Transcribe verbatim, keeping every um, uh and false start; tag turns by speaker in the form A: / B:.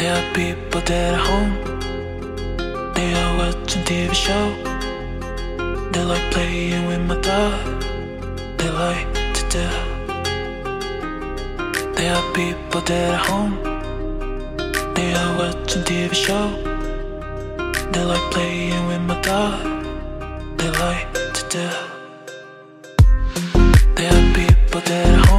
A: There are people that are home, they are watching T V show. They like playing with my dog, they like to do. There are people that are home, they are watching T V show. They like playing with my dog, they like to do. There are people that are home.